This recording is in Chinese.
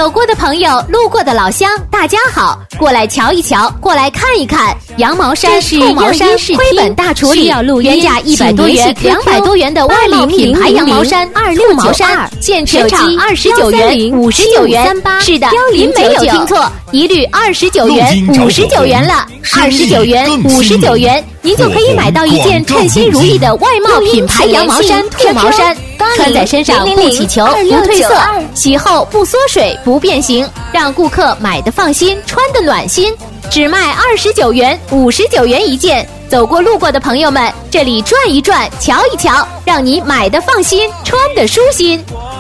走过的朋友，路过的老乡，大家好，过来瞧一瞧，过来看一看，羊毛衫、兔毛衫亏本大处理，原价100多元、200多元的外贸品牌羊毛衫、兔毛衫，现全场29元、59元。是的，您没有听错，一律29元、59元了，29元、59元，您就可以买到一件称心如意的外贸品牌羊毛衫、兔毛衫。穿在身上不起球、不褪色，洗后不缩水、不变形，让顾客买的放心，穿的暖心。只卖29元、59元一件。走过路过的朋友们，这里转一转，瞧一瞧，让你买的放心，穿的舒心。